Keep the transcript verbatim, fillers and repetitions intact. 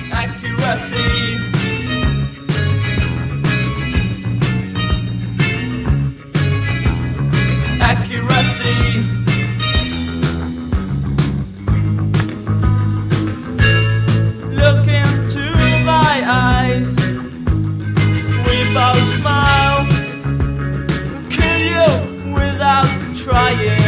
Accuracy. Accuracy. Look into my eyes. We both smile. Kill you without trying.